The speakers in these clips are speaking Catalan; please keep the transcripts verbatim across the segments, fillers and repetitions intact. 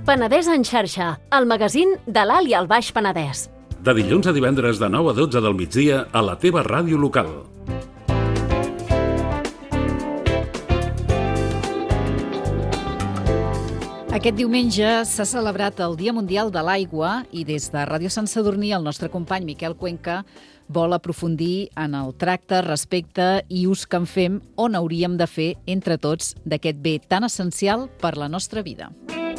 Penedès en xarxa, el magazín de l'Alt i el Baix Penedès. De dilluns a divendres de nou a dotze del migdia a la teva ràdio local. Aquest diumenge s'ha celebrat el Dia Mundial de l'Aigua i des de Ràdio Sant Sadurní el nostre company Miquel Cuenca vol aprofundir en el tracte, respecte i ús que en fem on hauríem de fer entre tots d'aquest bé tan essencial per la nostra vida.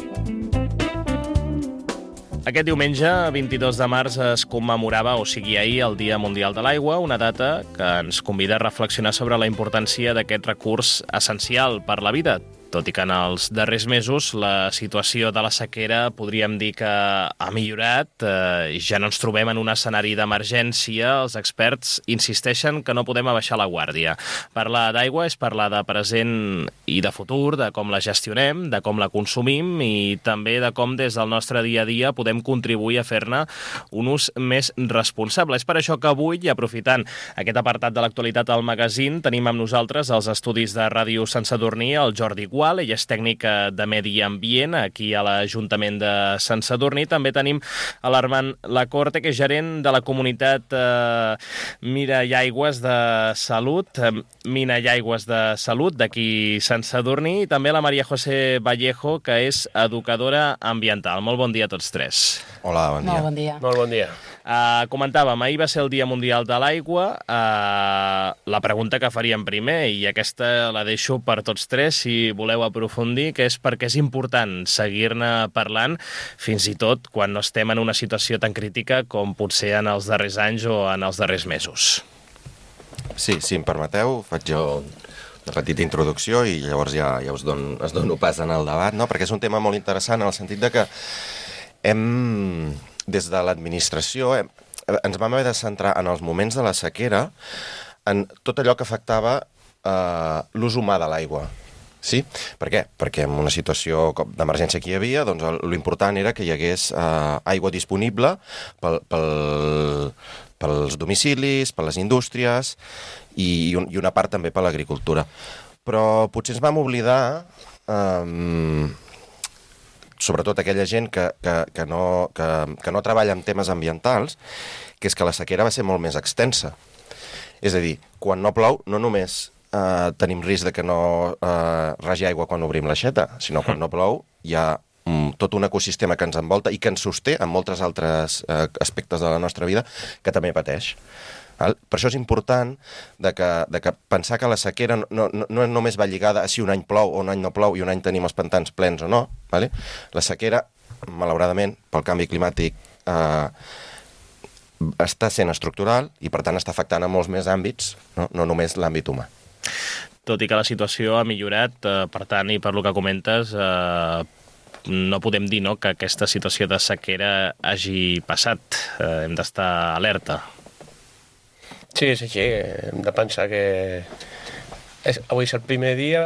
Aquest diumenge, vint-i-dos de març, es commemorava, o sigui ahir, el Dia Mundial de l'Aigua, una data que ens convida a reflexionar sobre la importància d'aquest recurs essencial per la vida. Tot i que en els darrers mesos la situació de la sequera podríem dir que ha millorat, eh, ja no ens trobem en un escenari d'emergència, els experts insisteixen que no podem abaixar la guàrdia. Parlar d'aigua és parlar de present i de futur, de com la gestionem, de com la consumim i també de com des del nostre dia a dia podem contribuir a fer-ne un ús més responsable. És per això que avui, i aprofitant aquest apartat de l'actualitat al magazín, tenim amb nosaltres als estudis de Ràdio Sant Sadurní el Jordi Gual. Ella és tècnica de Medi Ambient aquí a l'Ajuntament de Sant Sadurní. També tenim a l'Armand Lacorte, que és gerent de la comunitat eh, Mira i Aigües de Salut, eh, Mina i Aigües de Salut d'aquí Sant Sadurní, i també la Maria José Vallejo, que és educadora ambiental. Molt bon dia a tots tres. Hola, bon dia. Molt bon dia. Molt bon dia. Uh, comentàvem, ahir va ser el Dia Mundial de l'Aigua. Uh, la pregunta que faríem primer, i aquesta la deixo per tots tres, si voleu aprofundir, que és perquè és important seguir-ne parlant, fins i tot quan no estem en una situació tan crítica com potser en els darrers anys o en els darrers mesos. Sí, si em permeteu, faig jo una petita introducció i llavors ja, ja us, dono, us dono pas en el debat, no? Perquè és un tema molt interessant en el sentit de que hem... des de l'administració eh, ens vam haver de centrar en els moments de la sequera en tot allò que afectava eh, l'ús humà de l'aigua. Sí? Per què? Perquè en una situació d'emergència que hi havia, doncs l'important era que hi hagués eh, aigua disponible pel, pel, pels domicilis, per les indústries i, i una part també per l'agricultura. Però potser ens vam oblidar... Eh, sobretot aquella gent que, que, que, no, que, que no treballa en temes ambientals, que és que la sequera va ser molt més extensa. És a dir, quan no plou, no només eh, tenim risc de que no eh, ragi aigua quan obrim l'aixeta, sinó quan no plou hi ha mm, tot un ecosistema que ens envolta i que ens sosté en molts altres eh, aspectes de la nostra vida que també pateix. Per això és important de que, de que pensar que la sequera no, no, no només va lligada a si un any plou o un any no plou i un any tenim els pantans plens o no. Vale? La sequera, malauradament, pel canvi climàtic, eh, està sent estructural i, per tant, està afectant a molts més àmbits, no, no només l'àmbit humà. Tot i que la situació ha millorat, eh, per tant, i per lo que comentes, eh, no podem dir no, que aquesta situació de sequera hagi passat. Eh, hem d'estar alerta. Sí, és així. Hem de pensar que és, avui és el primer dia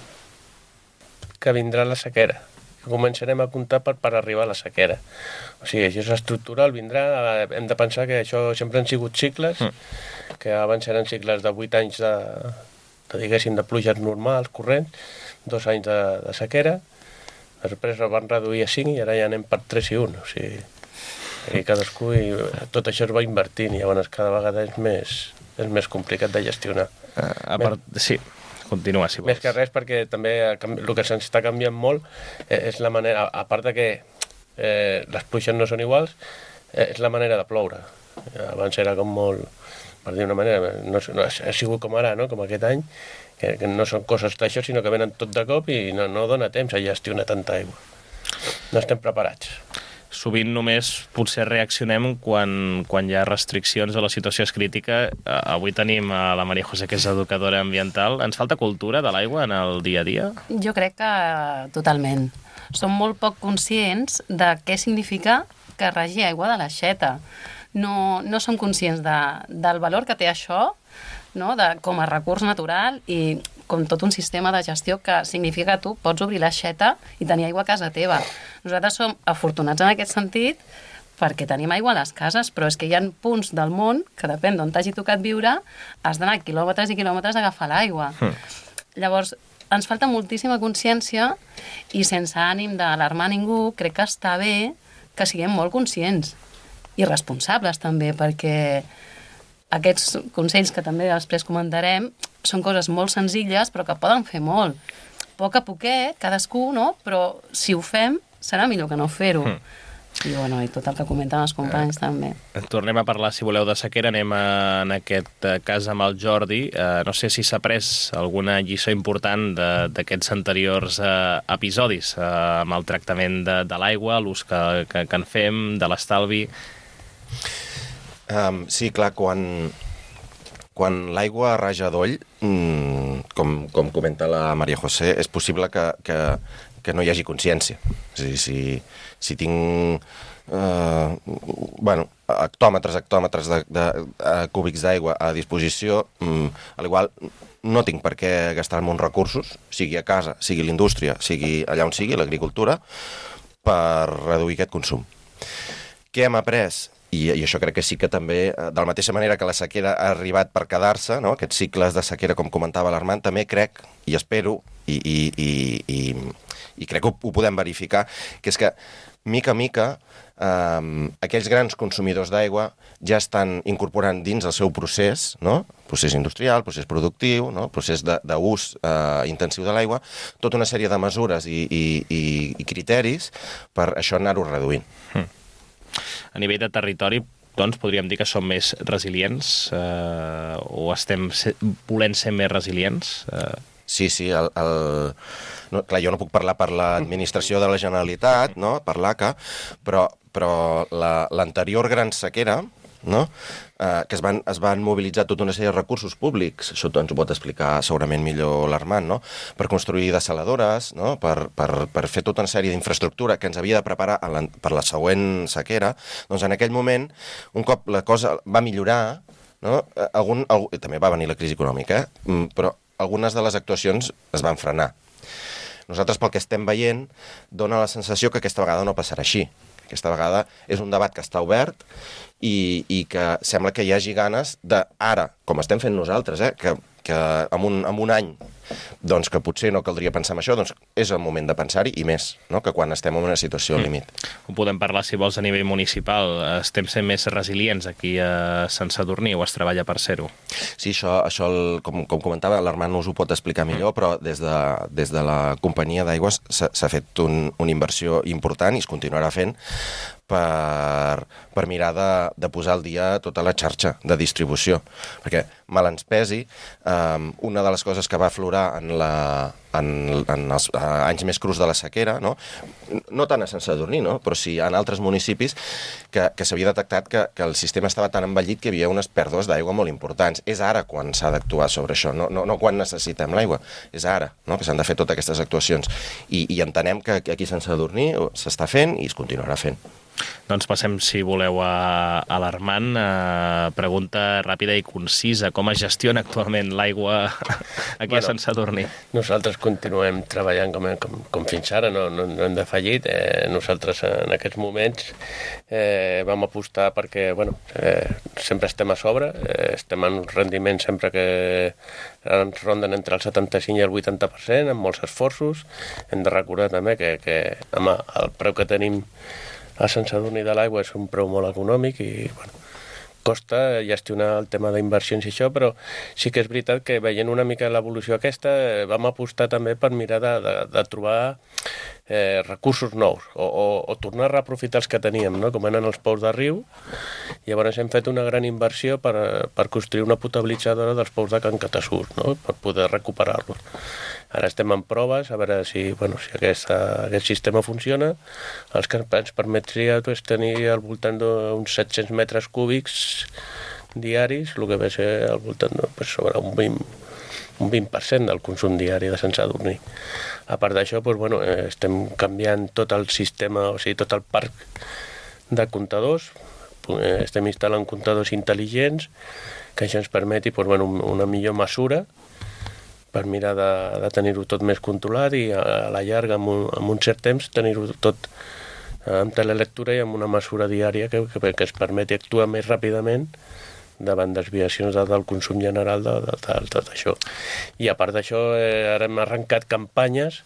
que vindrà la sequera. Que començarem a comptar per, per arribar a la sequera. O sigui, això és estructural, vindrà... Hem de pensar que això sempre han sigut cicles, mm. que abans eren cicles de vuit anys de, de, diguéssim, de pluges normals, corrents, dos anys de, de sequera, després el van reduir a cinc i ara ja anem per tres i un. O sigui... i cadascú, i tot això es va invertint i llavors cada vegada és més, és més complicat de gestionar. Uh, a part, sí, continua, si vols. Més que res perquè també el que se'ns està canviant molt és la manera, a part de que eh, les pluges no són iguals, eh, és la manera de ploure. Abans era com molt, per dir una manera, no, no ha sigut com ara, no? Com aquest any, que, que no són coses d'això, sinó que venen tot de cop i no, no dona temps a gestionar tanta aigua. No estem preparats. Sovint només potser reaccionem quan, quan hi ha restriccions o la situació és crítica. Avui tenim a la Maria José, que és educadora ambiental. Ens falta cultura de l'aigua en el dia a dia? Jo crec que totalment. Som molt poc conscients de què significa que ragi aigua de l'aixeta. No, no som conscients de, del valor que té això, no? De, com a recurs natural i com tot un sistema de gestió que significa que tu pots obrir l'aixeta i tenir aigua a casa teva. Nosaltres som afortunats en aquest sentit perquè tenim aigua a les cases, però és que hi ha punts del món que depèn d'on t'hagi tocat viure, has d'anar quilòmetres i quilòmetres a agafar l'aigua. Mm. Llavors, ens falta moltíssima consciència i sense ànim d'alarmar ningú, crec que està bé que siguem molt conscients i responsables també, perquè aquests consells que també després comentarem són coses molt senzilles però que poden fer molt. A poc a poquet, cadascú, no? Però si ho fem, serà millor que no fer-ho. Mm. I, bueno, i tot el que comenten els companys, eh, també. Tornem a parlar, si voleu, de sequera. Anem a, en aquest cas amb el Jordi. Eh, no sé si s'ha pres alguna lliçó important d'aquests anteriors eh, episodis eh, amb el tractament de, de l'aigua, l'ús que, que, que en fem, de l'estalvi. Um, sí, clar, quan, quan l'aigua raja doll, mmm, com, com comenta la Maria José, és possible que, que, que no hi hagi consciència. És a dir, si, si tinc eh, bueno, hectòmetres, hectòmetres de, de, de cúbics d'aigua a disposició, mm, a l'igual no tinc per què gastar-me uns recursos, sigui a casa, sigui a l'indústria, sigui allà on sigui, l'agricultura, per reduir aquest consum. Què hem après? I, I això crec que sí que també, de la mateixa manera que la sequera ha arribat per quedar-se, no? Aquests cicles de sequera, com comentava l'Armand, també crec, i espero, i, i, i, i, i crec que ho, ho podem verificar, que és que, mica a mica, eh, aquells grans consumidors d'aigua ja estan incorporant dins el seu procés, no? Procés industrial, procés productiu, no? Procés d'ús eh, intensiu de l'aigua, tota una sèrie de mesures i, i, i, i criteris per això anar-ho reduint. Mm. A nivell de territori, doncs, podríem dir que som més resilients eh, o estem se volent ser més resilients? Eh... Sí, sí. El, el... No, clar, jo no puc parlar per l'administració de la Generalitat, no? Per l'A C A, però, però l'anterior gran sequera, no? eh, que es van, es van mobilitzar tota una sèrie de recursos públics, això ens ho pot explicar segurament millor l'Armand, no? Per construir dessaladores, no? per, per, per fer tota una sèrie d'infraestructura que ens havia de preparar la, per la següent sequera, doncs en aquell moment, un cop la cosa va millorar, no? Algun, algun, també va venir la crisi econòmica, eh? Però algunes de les actuacions es van frenar. Nosaltres, pel que estem veient, dona la sensació que aquesta vegada no passarà així. Aquesta vegada és un debat que està obert i, i que sembla que hi hagi ganes de, ara, com estem fent nosaltres, eh, que, que en, un, en un any doncs que potser no caldria pensar en això, doncs és el moment de pensar-hi i més, no? Que quan estem en una situació mm. límit. Ho podem parlar, si vols, a nivell municipal. Estem sent més resilients aquí a Sant Sadurní o es treballa per ser-ho? Sí, això, això el, com, com comentava, l'Armand us ho pot explicar millor, però des de, des de la companyia d'aigües s'ha fet un, una inversió important i es continuarà fent per, per mirar de, de posar al dia tota la xarxa de distribució. Perquè, mal ens pesi, um, una de les coses que va aflorar en, la, en, en els uh, anys més crus de la sequera, no, no tant a Sant Sadurní, no? Però sí en altres municipis, que, que s'havia detectat que, que el sistema estava tan envellit que hi havia unes pèrdues d'aigua molt importants. És ara quan s'ha d'actuar sobre això, no, no, no quan necessitem l'aigua, és ara, no? Que s'han de fer totes aquestes actuacions. I, i entenem que aquí a Sant Sadurní s'està fent i es continuarà fent. Doncs passem, si voleu, a, a l'Armand. Eh, pregunta ràpida i concisa. Com es gestiona actualment l'aigua aquí bueno, a Sant Sadurní? Nosaltres continuem treballant com, com, com fins ara, no, no, no hem defallit. Eh, nosaltres en aquests moments eh, vam apostar perquè bueno, eh, sempre estem a sobre, eh, estem en un rendiment sempre que ens ronden entre el setanta-cinc i el vuitanta per cent, amb molts esforços. Hem de recordar també que, que home, el preu que tenim a Sant Sadurní de l'aigua és un preu molt econòmic i bueno, costa gestionar el tema d'inversions i això, però sí que és veritat que veient una mica l'evolució aquesta vam apostar també per mirar de, de, de trobar eh, recursos nous o, o, o tornar a reaprofitar els que teníem, no? Com eren els pous de riu. Llavors hem fet una gran inversió per, per construir una potabilitzadora dels pous de Can Catassús, no? Per poder recuperar-los. Ara estem en proves, a veure si, bueno, si aquesta, aquest sistema funciona. El que ens permetria és tenir al voltant d'uns set-cents metres cúbics diaris, el que ve a ser al voltant de, pues, sobre un vint, un vint per cent del consum diari de Sant Sadurní. A part d'això, pues, bueno, estem canviant tot el sistema, o sigui, tot el parc de comptadors. Estem instal·lant comptadors intel·ligents que això ens permeti pues, bueno, una millor mesura per mirar de, de tenir-ho tot més controlat i a la llarga, amb un, amb un cert temps, tenir-ho tot amb telelectura i amb una mesura diària que, que, que es permeti actuar més ràpidament davant desviacions de, del consum general de, de, de, de tot això. I a part d'això, eh, ara hem arrencat campanyes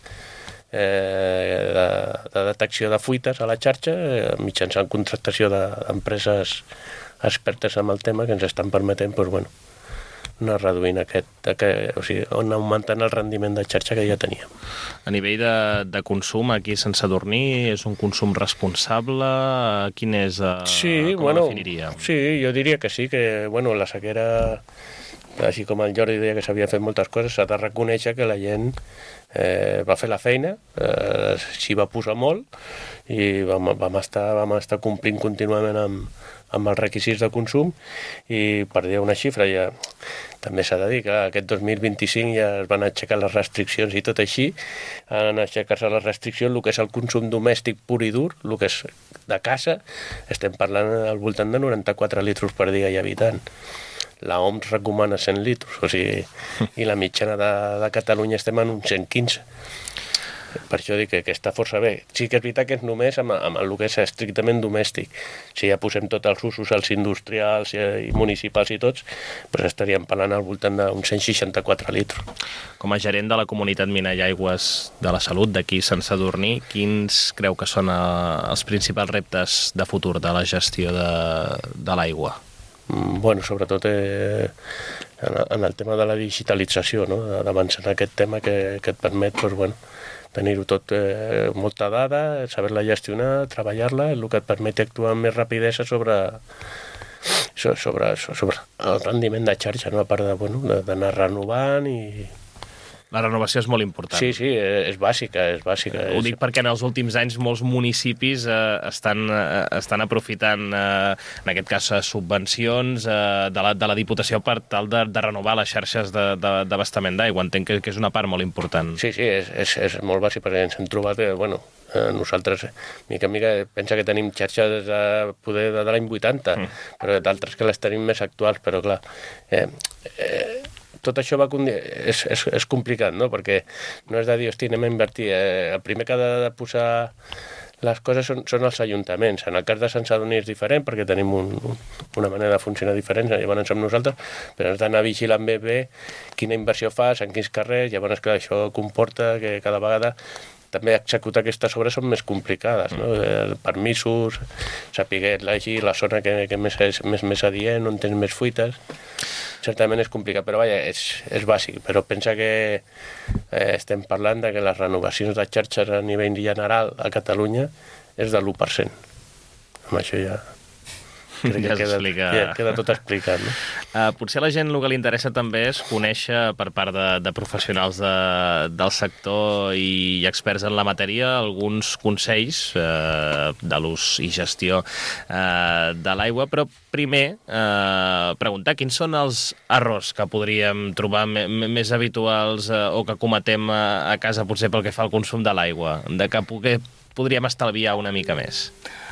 eh, de, de detecció de fuites a la xarxa eh, mitjançant contractació d'empreses expertes en el tema que ens estan permetent, doncs, bueno, anar reduint aquest, aquest, o sigui, augmentant el rendiment de xarxa que ja teníem. A nivell de, de consum, aquí a Sant Sadurní, és un consum responsable? Quin és, eh, sí, com bueno, ho definiria? Sí, jo diria que sí, que bueno, la sequera, així com el Jordi deia que s'havia fet moltes coses, s'ha de reconèixer que la gent eh, va fer la feina, eh, s'hi va posar molt i vam, vam, estar, vam estar complint contínuament amb, amb els requisits de consum i per dir una xifra ja també s'ha de dir que aquest dos mil vint-i-cinc ja es van aixecar les restriccions i tot així, en aixecar-se les restriccions, el que és el consum domèstic pur i dur, el que és de casa, estem parlant al voltant de noranta-quatre litres per dia i habitant. La O M S recomana cent litres, o sigui, i la mitjana de, de Catalunya estem en uns cent quinze. Per això dic que, que està força bé. Sí que és veritat que és només amb, amb el que és estrictament domèstic. Si ja posem tots els usos, els industrials i municipals i tots, doncs estaríem parlant al voltant d'uns cent seixanta-quatre litres. Com a gerent de la comunitat Mina i Aigües de la Salut d'aquí Sant Sadurní, quins creu que són els principals reptes de futur de la gestió de, de l'aigua? Bueno, sobretot eh, en el tema de la digitalització, no? D'avançar en aquest tema que, que et permet, doncs, bueno, tenir-ho tot, eh, molta dada, saber-la gestionar, treballar-la, el que et permet actuar amb més rapidesa sobre, sobre, sobre el rendiment de xarxa, no? A part de, bueno, d'anar renovant i... La renovació és molt important. Sí, sí, és bàsica, és bàsica. Ho dic perquè en els últims anys molts municipis eh, estan, eh, estan aprofitant, eh, en aquest cas, subvencions eh, de, la, de la Diputació per tal de, de renovar les xarxes d'abastament d'aigua. Entenc que, que és una part molt important. Sí, sí, és, és, és molt bàsic perquè ens hem trobat, eh, bueno, eh, nosaltres, mica en mica, pensa que tenim xarxes de poder de, de l'any vuitanta, mm. però d'altres que les tenim més actuals, però clar... Eh, eh, tot això va és, és, és complicat, no? Perquè no és de dir, hosti, anem a invertir. Eh, el primer que ha de posar les coses són, són els ajuntaments. En el cas de Sant Sadurní és diferent perquè tenim un, una manera de funcionar diferent, llavors som nosaltres, però has d'anar vigilant bé bé quina inversió fas, en quins carrers, llavors clar, això comporta que cada vegada també executar aquestes obres són més complicades, no? Eh, permisos, saber elegir la zona que, que més és més, més adient, on tens més fuites. Certament és complicat, però vaja, és, és bàsic. Però pensa que eh, estem parlant de que les renovacions de xarxes a nivell general a Catalunya és de l'u per cent. Amb això ja... Crec ja que queda, explica... ja queda tot explicat, no? Uh, potser la gent el que li interessa també és conèixer per part de, de professionals de, del sector i experts en la matèria alguns consells uh, de l'ús i gestió uh, de l'aigua, però primer uh, preguntar quins són els errors que podríem trobar més habituals uh, o que cometem a, a casa potser pel que fa al consum de l'aigua, de que podríem estalviar una mica més.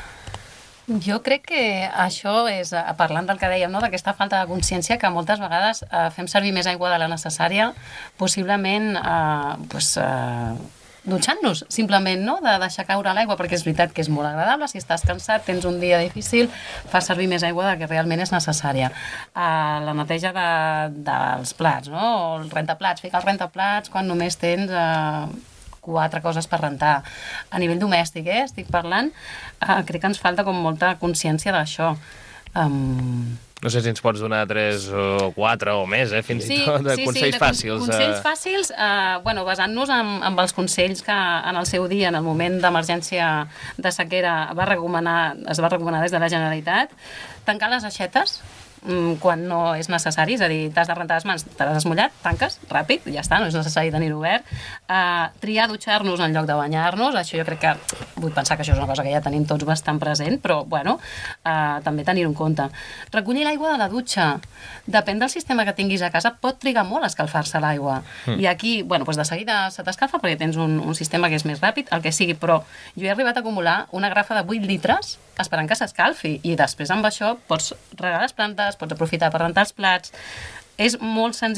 Jo crec que això és, parlant del que dèiem, no? D'aquesta falta de consciència que moltes vegades eh, fem servir més aigua de la necessària, possiblement eh, pues, eh, dutxant-nos, simplement, no? De deixar caure l'aigua, perquè és veritat que és molt agradable, si estàs cansat, tens un dia difícil, fas servir més aigua del que realment és necessària. Eh, la neteja de, dels plats, no? El rentaplats, ficar el rentaplats quan només tens... Eh, quatre coses per rentar. A nivell domèstic, eh, estic parlant, eh, crec que ens falta com molta consciència d'això. Um... No sé si ens pots donar tres o quatre o més, eh, fins sí, i tot, de sí, consells sí, de fàcils. Consells eh... fàcils, eh, bueno, basant-nos en, en els consells que en el seu dia, en el moment d'emergència de sequera, va recomanar, es va recomanar des de la Generalitat, tancar les aixetes quan no és necessari, és a dir, t'has de rentar les mans, te les has mullat, tanques, ràpid, ja està, no és necessari tenir-ho obert. Uh, triar dutxar-nos en lloc de banyar-nos, això jo crec que, vull pensar que això és una cosa que ja tenim tots bastant present, però, bueno, uh, també tenir-ho en compte. Recollir l'aigua de la dutxa. Depèn del sistema que tinguis a casa, pot trigar molt a escalfar-se l'aigua. Mm. I aquí, bueno, doncs de seguida se t'escalfa perquè tens un, un sistema que és més ràpid, el que sigui, però jo he arribat a acumular una grafa de vuit litres esperant que s'escalfi, i després amb això pots regar les plantes, pots aprofitar per rentar els plats. És molt senzill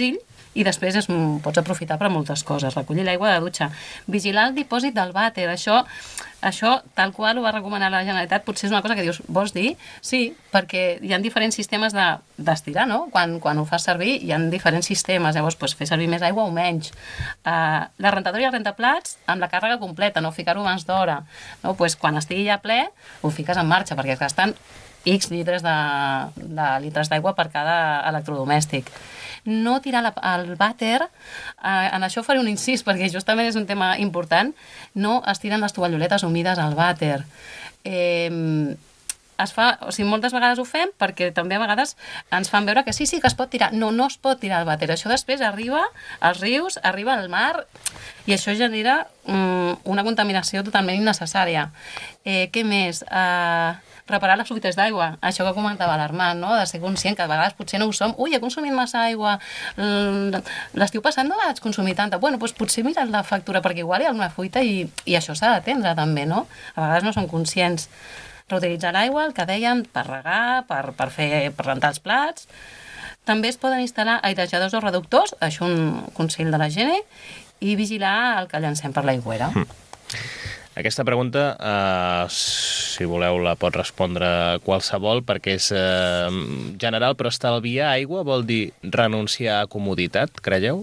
i després es, pots aprofitar per a moltes coses. Recollir l'aigua de dutxa. Vigilar el dipòsit del vàter. Això, això, tal qual ho va recomanar la Generalitat, potser és una cosa que dius, vols dir? Sí, perquè hi ha diferents sistemes de, d'estirar, no? Quan, quan ho fas servir hi ha diferents sistemes, llavors pues, fer servir més aigua o menys. Uh, la rentadora i el rentaplats amb la càrrega completa, no ficar-ho abans d'hora. No? Pues, quan estigui ja ple, ho fiques en marxa, perquè es gasten X litres de, de litres d'aigua per cada electrodomèstic. No tirar la, el vàter, eh, en això faré un incís, perquè justament és un tema important, no es tiren les tovalloletes humides al vàter. Eh, es fa, o sigui, moltes vegades ho fem perquè també a vegades ens fan veure que sí, sí, que es pot tirar. No, no es pot tirar el vàter. Això després arriba als rius, arriba al mar i això genera um, una contaminació totalment innecessària. Eh, què més? Eh, reparar les fuites d'aigua, això que comentava l'Armand, no? De ser conscient que a vegades potser no ho som. Ui, he consumit massa aigua, l'estiu passat no vaig consumir tanta. Bueno, doncs potser mira la factura, perquè igual hi ha alguna fuita i, i això s'ha d'atendre també, no? A vegades no som conscients. Reutilitzar l'aigua, el que dèiem, per regar, per, per, fer, per rentar els plats. També es poden instal·lar airejadors o reductors, això un consell de la Gene, i vigilar el que llancem per l'aigüera. Mm. Aquesta pregunta, eh, si voleu, la pot respondre qualsevol, perquè és eh, general, però estalviar aigua vol dir renunciar a comoditat, creieu?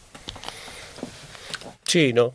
Sí, no.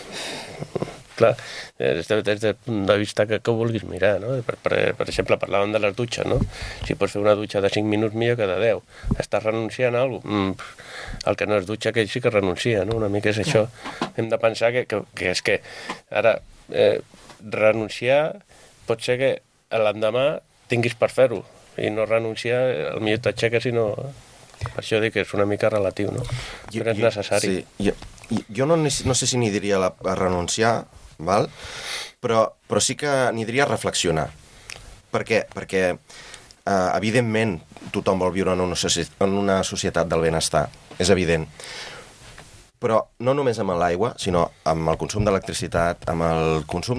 Clar, des, de, des del punt de vista que, que vulguis mirar, no? Per, per, per exemple, parlàvem de les dutxes, no? Si pots fer una dutxa de cinc minuts millor que de deu. Estàs renunciant a alguna cosa? Mm, el que no es dutxa, aquell sí que renuncia, no? Una mica és això. Hem de pensar que, que, que és que ara eh, renunciar pot ser que l'endemà tinguis per fer-ho i no renunciar, el millor t'aixeques i no... Per això dic que és una mica relatiu, no? Jo, però és jo, necessari. Sí, jo, jo no, no sé si n'hi diria la, a renunciar, val? Però, però sí que n'hi diria a reflexionar. Per què? Perquè, eh, evidentment, tothom vol viure en una, en una societat del benestar. És evident. Però no només amb l'aigua, sinó amb el consum d'electricitat, amb el consum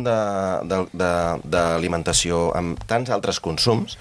d'alimentació, amb tants altres consums.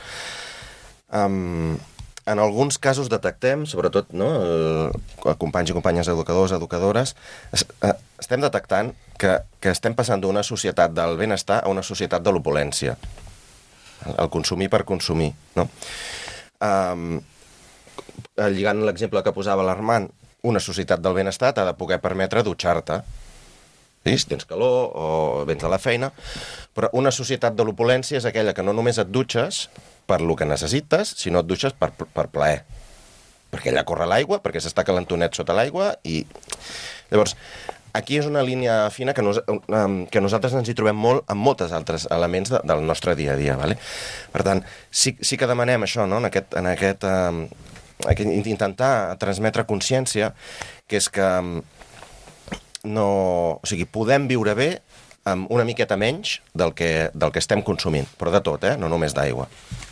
Um, en alguns casos detectem, sobretot no, el, companys i companyes educadors, educadores, es, eh, estem detectant que, que estem passant d'una societat del benestar a una societat de l'opulència. El, el consumir per consumir, no? Um, lligant l'exemple que posava l'Armand, una societat del benestar t'ha de poder permetre dutxar-te. Sí, si tens calor o vens de la feina, però una societat de l'opulència és aquella que no només et dutxes per lo que necessites, sinó et dutxes per, per plaer. Perquè allà corre l'aigua, perquè s'està calentonet sota l'aigua i... Llavors, aquí és una línia fina que, nos, que nosaltres ens hi trobem molt en moltes altres elements de, del nostre dia a dia. Vale? Per tant, sí, sí que demanem això, no? en aquest... En aquest um, intentar transmetre consciència, que és que no, o sigui, podem viure bé amb una miqueta menys del que, del que estem consumint, però de tot, eh? No només d'aigua.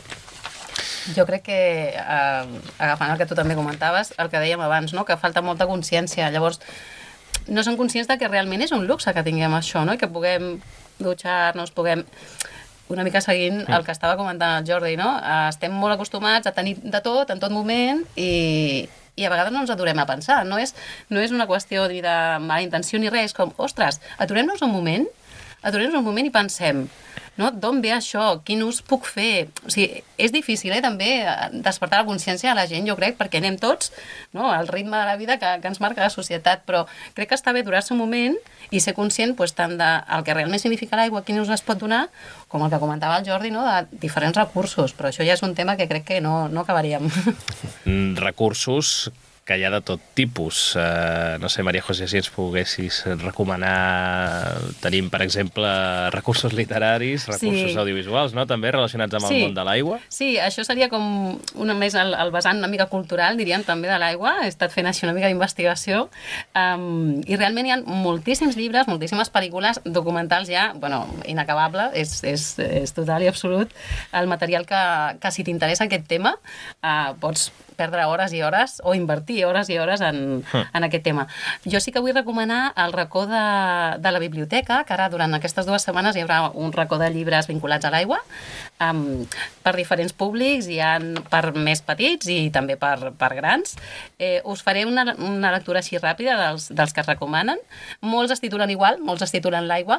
Jo crec que, eh, agafant el que tu també comentaves, el que dèiem abans, no? Que falta molta consciència. Llavors, no som conscients de que realment és un luxe que tinguem això, no? I que puguem dutxar-nos, puguem... Una mica seguint el que estava comentant el Jordi, no? Estem molt acostumats a tenir de tot, en tot moment, i, i a vegades no ens aturem a pensar. No és, no és una qüestió ni de mala intenció ni res, com, ostres, aturem-nos un moment, aturem-nos un moment i pensem, no? D'on ve això? Quin ús puc fer? O sigui, és difícil, eh, també, despertar la consciència a la gent, jo crec, perquè anem tots, no?, al ritme de la vida que, que ens marca la societat, però crec que està bé aturar-se un moment i ser conscient pues, tant del que realment significa l'aigua, quin ús es pot donar, com el que comentava el Jordi, no?, de diferents recursos, però això ja és un tema que crec que no, no acabaríem. Recursos que hi ha de tot tipus. Uh, no sé, Maria José, si ens poguessis recomanar... Tenim, per exemple, recursos literaris, recursos sí. audiovisuals, no?, també relacionats amb sí. el món de l'aigua. Sí, això seria com una més el, el vessant una mica cultural, diríem, també de l'aigua. He estat fent així una mica d'investigació. Um, I realment hi ha moltíssims llibres, moltíssimes pel·lícules, documentals ja, bueno, inacabable, és, és, és total i absolut el material que, que si t'interessa aquest tema, uh, pots perdre hores i hores o invertir hores i hores en, en aquest tema. Jo sí que vull recomanar el racó de, de la biblioteca, que ara durant aquestes dues setmanes hi haurà un racó de llibres vinculats a l'aigua. um, per diferents públics, hi ha per més petits i també per, per grans. Eh, us faré una, una lectura així ràpida dels, dels que es recomanen. Molts es titulen igual, molts es titulen L'aigua,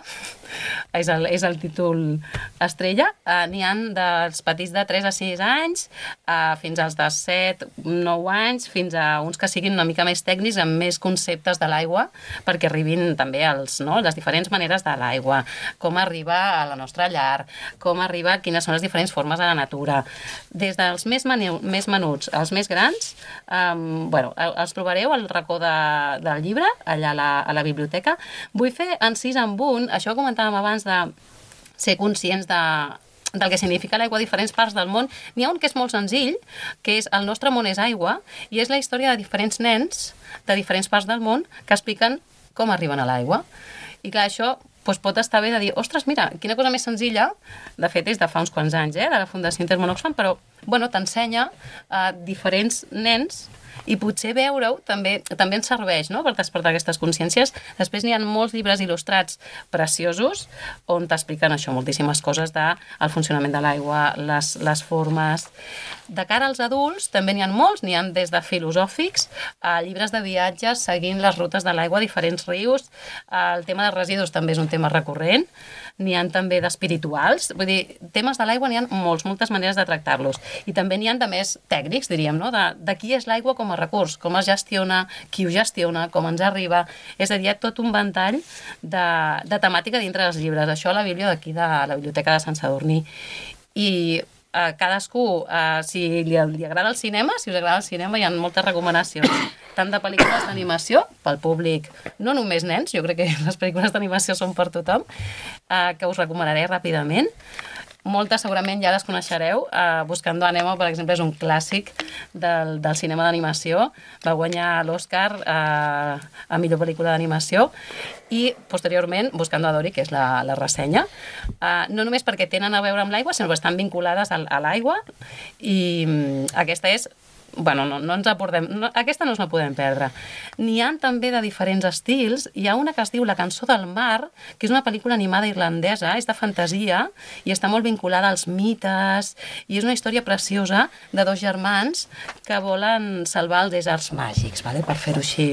és, el, és el títol estrella. Uh, n'hi ha dels petits de tres a sis anys, uh, fins als de set, nou anys, fins a uns que siguin una mica més tècnics, amb més conceptes de l'aigua, perquè arribin també als, no, les diferents maneres de l'aigua, com arriba a la nostra llar, com arriba, quines són les diferents formes de la natura. Des dels més, menu, més menuts als més grans, um, bueno, els trobareu al racó de, del llibre, allà a la, a la biblioteca. Vull fer en sis en un, això que comentàvem abans de ser conscients de, del que significa l'aigua a diferents parts del món. N'hi ha un que és molt senzill, que és El nostre món és aigua, i és la història de diferents nens de diferents parts del món que expliquen com arriben a l'aigua. I clar, això doncs pot estar bé de dir, ostres, mira, quina cosa més senzilla, de fet és de fa uns quants anys, eh, de la Fundació Intermón Oxfam, però bueno, t'ensenya a diferents nens i potser veure-ho també, també ens serveix, no?, per despertar aquestes consciències. Després n'hi ha molts llibres il·lustrats preciosos on t'expliquen això, moltíssimes coses del funcionament de l'aigua, les, les formes. De cara als adults també n'hi ha molts, n'hi ha des de filosòfics a llibres de viatges seguint les rutes de l'aigua a diferents rius. El tema dels residus també és un tema recurrent. N'hi ha també d'espirituals. Vull dir, temes de l'aigua n'hi ha molts, moltes maneres de tractar-los. I també n'hi ha de més tècnics, diríem, no?, de, de qui és l'aigua com a recurs, com es gestiona, qui ho gestiona, com ens arriba. És a dir, hi ha tot un ventall de, de temàtica dintre dels llibres. Això a la bíblia d'aquí, de la Biblioteca de Sant Sadurní. I eh, cadascú, eh, si li, li agrada el cinema, si us agrada el cinema, hi ha moltes recomanacions, tant de pel·lícules d'animació, pel públic, no només nens, jo crec que les pel·lícules d'animació són per tothom, eh, que us recomanaré ràpidament. Moltes segurament ja les coneixereu. Uh, Buscando a Nemo, per exemple, és un clàssic del, del cinema d'animació. Va guanyar l'Oscar uh, a millor pel·lícula d'animació. I, posteriorment, Buscando a Dory, que és la, la ressenya. Uh, no només perquè tenen a veure amb l'aigua, sinó que estan vinculades a, a l'aigua. I um, aquesta és... Bueno, no, no ens aportem, no, aquesta no ens la podem perdre. N'hi ha també de diferents estils. Hi ha una que es diu La cançó del mar, que és una pel·lícula animada irlandesa, és de fantasia i està molt vinculada als mites, i és una història preciosa de dos germans que volen salvar els éssers màgics, vale? Per fer-ho així.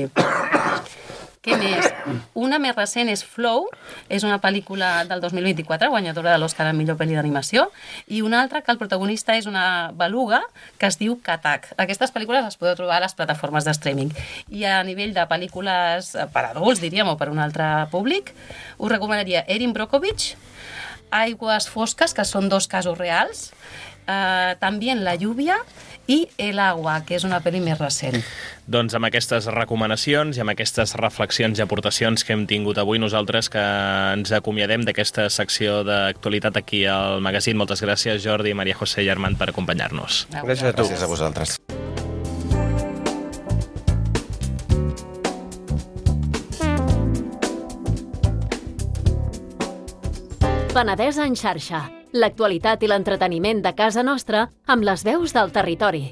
Què més? Una més recent és Flow, és una pel·lícula del dos mil vint-i-quatre, guanyadora de l'Oscar a millor pel·li d'animació, i una altra que el protagonista és una beluga que es diu Katak. Aquestes pel·lícules les podeu trobar a les plataformes de streaming. I a nivell de pel·lícules per adults, diríem, o per un altre públic, us recomanaria Erin Brockovich, Aigües fosques, que són dos casos reals, eh, també La lluvia, i El agua, que és una pel·li més recent. Doncs amb aquestes recomanacions i amb aquestes reflexions i aportacions que hem tingut avui nosaltres, que ens acomiadem d'aquesta secció d'actualitat aquí al magazín. Moltes gràcies, Jordi, Maria José i Armand, per acompanyar-nos. Gràcies a tu. Gràcies a vosaltres. Penedès en xarxa. L'actualitat i l'entreteniment de casa nostra amb les veus del territori.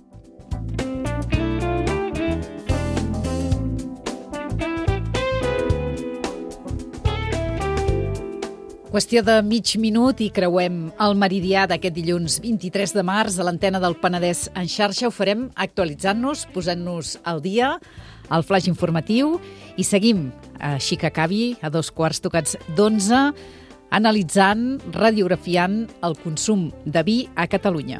Qüestió de mig minut i creuem el meridià d'aquest dilluns vint-i-tres de març a l'antena del Penedès en xarxa. Ho farem actualitzant-nos, posant-nos al dia, al flaix informatiu, i seguim, així que acabi, a dos quarts tocats d'onze, analitzant, radiografiant el consum de vi a Catalunya.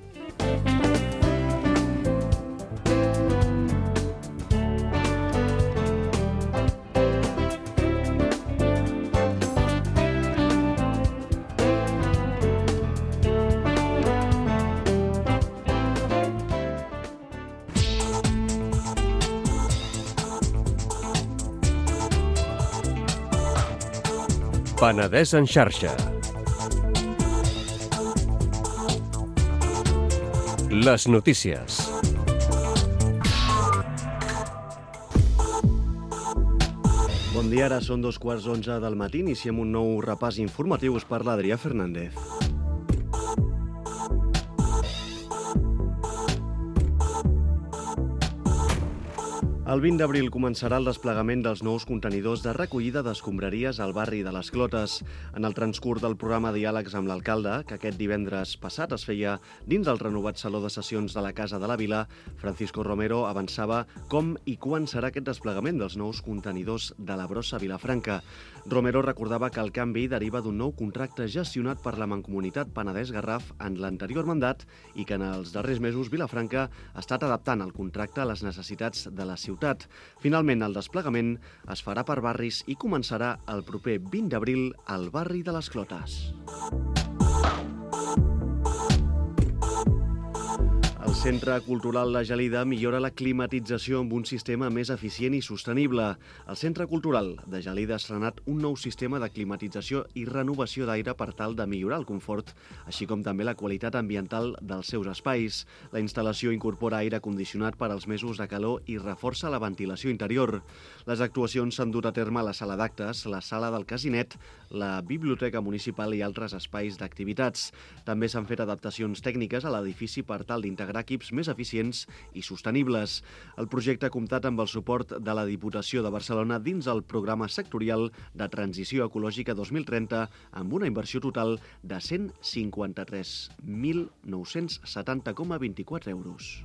Penedès en xarxa. Les notícies. Bon dia, ara són dos quarts onze del matí. Iniciem un nou repàs informatiu. Us parla Adrià Fernández. El vint d'abril començarà el desplegament dels nous contenidors de recollida d'escombraries al barri de les Clotes. En el transcurs del programa Diàlegs amb l'alcalde, que aquest divendres passat es feia dins del renovat Saló de Sessions de la Casa de la Vila, Francisco Romero avançava com i quan serà aquest desplegament dels nous contenidors de la brossa Vilafranca. Romero recordava que el canvi deriva d'un nou contracte gestionat per la Mancomunitat Penedès-Garraf en l'anterior mandat i que en els darrers mesos Vilafranca ha estat adaptant el contracte a les necessitats de la ciutat. Finalment, el desplegament es farà per barris i començarà el proper vint d'abril al barri de les Clotes. El Centre Cultural La Gelida millora la climatització amb un sistema més eficient i sostenible. El Centre Cultural de Gelida ha estrenat un nou sistema de climatització i renovació d'aire per tal de millorar el confort, així com també la qualitat ambiental dels seus espais. La instal·lació incorpora aire condicionat per als mesos de calor i reforça la ventilació interior. Les actuacions s'han dut a terme a la sala d'actes, la sala del Casinet, la biblioteca municipal i altres espais d'activitats. També s'han fet adaptacions tècniques a l'edifici per tal d'integrar equips més eficients i sostenibles. El projecte ha comptat amb el suport de la Diputació de Barcelona dins el programa sectorial de Transició Ecològica dos mil trenta amb una inversió total de cent cinquanta-tres mil nou-cents setanta coma vint-i-quatre euros.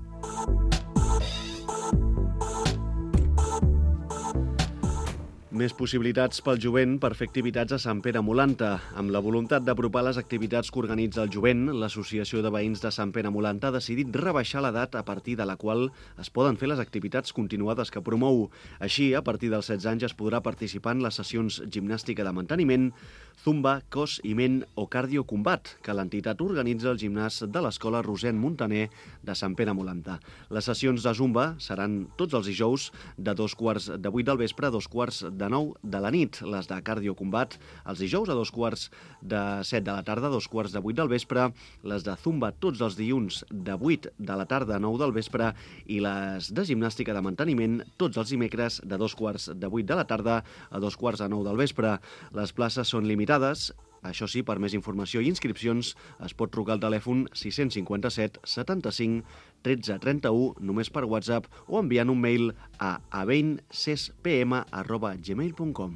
Més possibilitats pel jovent per fer activitats a Sant Pere Molanta. Amb la voluntat d'apropar les activitats que organitza el jovent, l'Associació de Veïns de Sant Pere Molanta ha decidit rebaixar l'edat a partir de la qual es poden fer les activitats continuades que promou. Així, a partir dels setze anys es podrà participar en les sessions gimnàstica de manteniment, zumba, cos i ment o cardiocombat, que l'entitat organitza al gimnàs de l'Escola Roser Montaner de Sant Pere Molanta. Les sessions de zumba seran tots els dijous de dos quarts de vuit del vespre a dos quarts de nou de la nit. Les de cardiocombat els dijous a dos quarts de set de la tarda, dos quarts de vuit del vespre, les de zumba tots els dilluns de vuit de la tarda a nou del vespre i les de gimnàstica de manteniment tots els dimecres de dos quarts de vuit de la tarda a dos quarts de nou del vespre. Les places són limitades. Això sí, per més informació i inscripcions es pot trucar al telèfon sis cinquanta-set setanta-cinc tretze trenta-u només per WhatsApp o enviant un mail a aveincespm arroba gmail punt com.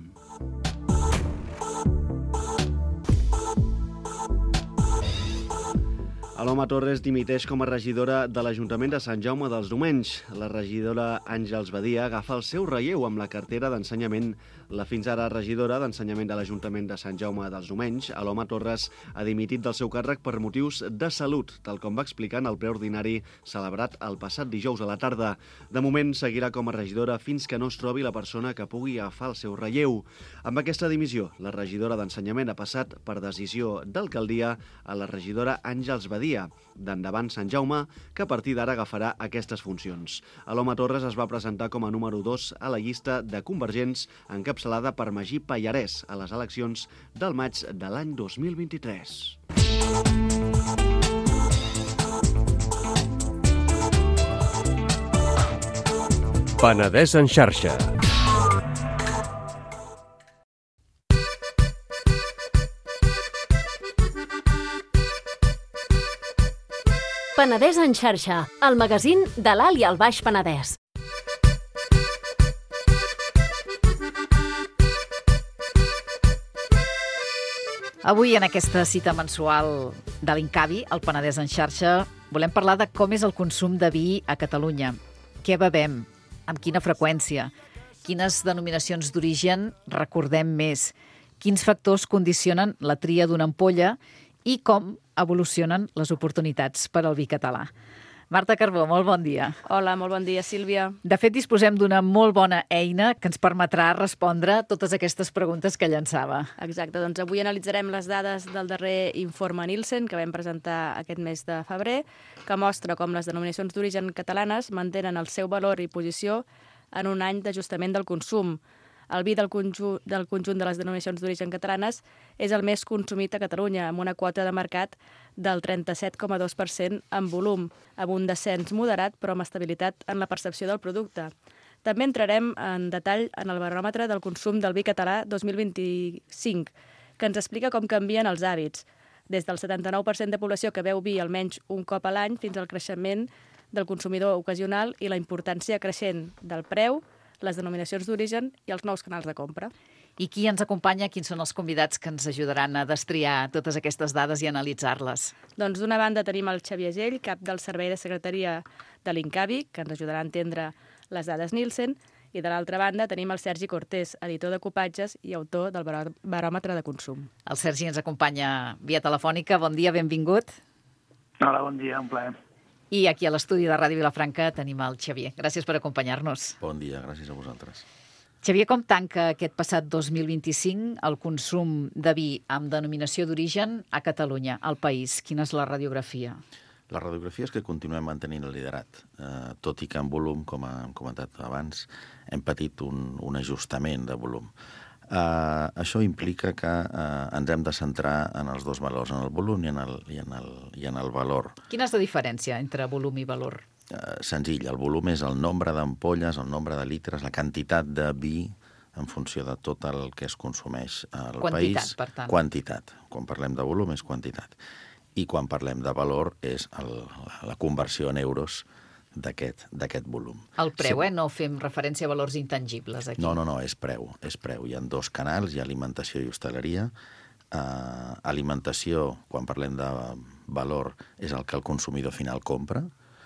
Aloma Torres dimiteix com a regidora de l'Ajuntament de Sant Jaume dels Domenys. La regidora Àngels Badia agafa el seu relleu amb la cartera d'ensenyament. La fins ara regidora d'ensenyament de l'Ajuntament de Sant Jaume dels Domenys, Aloma Torres, ha dimitit del seu càrrec per motius de salut, tal com va explicar en el ple ordinari celebrat el passat dijous a la tarda. De moment seguirà com a regidora fins que no es trobi la persona que pugui agafar el seu relleu. Amb aquesta dimissió, la regidora d'ensenyament ha passat per decisió d'alcaldia a la regidora Àngels Badia, d'Endavant Sant Jaume, que a partir d'ara agafarà aquestes funcions. Aloma Torres es va presentar com a número dos a la llista de convergents encapçalada per Magí Pallarès a les eleccions del maig de l'any dos mil vint-i-tres. Penedès en xarxa. Penedès en xarxa, el magazín de l'Alt i el Baix Penedès. Avui, en aquesta cita mensual de l'Incavi, el Penedès en xarxa, volem parlar de com és el consum de vi a Catalunya. Què bevem? Amb quina freqüència? Quines denominacions d'origen recordem més? Quins factors condicionen la tria d'una ampolla i com evolucionen les oportunitats per al vi català? Marta Carbó, molt bon dia. Hola, molt bon dia, Sílvia. De fet, disposem d'una molt bona eina que ens permetrà respondre totes aquestes preguntes que llançava. Exacte, doncs avui analitzarem les dades del darrer informe Nielsen que vam presentar aquest mes de febrer, que mostra com les denominacions d'origen catalanes mantenen el seu valor i posició en un any d'ajustament del consum. El vi del conjunt, del conjunt de les denominacions d'origen catalanes és el més consumit a Catalunya, amb una quota de mercat del trenta-set coma dos per cent en volum, amb un descens moderat però amb estabilitat en la percepció del producte. També entrarem en detall en el baròmetre del consum del vi català dos mil vint-i-cinc, que ens explica com canvien els hàbits, des del setanta-nou per cent de població que beu vi almenys un cop a l'any fins al creixement del consumidor ocasional i la importància creixent del preu, les denominacions d'origen i els nous canals de compra. I qui ens acompanya? Quins són els convidats que ens ajudaran a destriar totes aquestes dades i analitzar-les? Doncs d'una banda tenim el Xavier Gell, cap del Servei de Secretaria de l'Incavi, que ens ajudarà a entendre les dades Nielsen, i de l'altra banda tenim el Sergi Cortés, editor de Copatges i autor del Baròmetre de Consum. El Sergi ens acompanya via telefònica. Bon dia, benvingut. Hola, bon dia, un plaer. I aquí a l'estudi de Ràdio Vilafranca tenim el Xavier. Gràcies per acompanyar-nos. Bon dia, gràcies a vosaltres. Xavier, com tanca aquest passat dos mil vint-i-cinc el consum de vi amb denominació d'origen a Catalunya, al país? Quina és la radiografia? La radiografia és que continuem mantenint el liderat, eh, tot i que en volum, com hem comentat abans, hem patit un, un ajustament de volum. Eh, això implica que eh, ens hem de centrar en els dos valors, en el volum i en el, i en el, i en el valor. Quina és la diferència entre volum i valor? Eh, senzill, el volum és el nombre d'ampolles, el nombre de litres, la quantitat de vi en funció de tot el que es consumeix al quantitat, país. Quantitat, per tant. Quantitat. Quan parlem de volum és quantitat. I quan parlem de valor és el, la conversió en euros d'aquest volum. El preu, sí. eh? No fem referència a valors intangibles aquí. No, no, no, és preu. És preu. Hi ha dos canals, hi ha alimentació i hostaleria. Uh, alimentació, quan parlem de valor, és el que el consumidor final compra,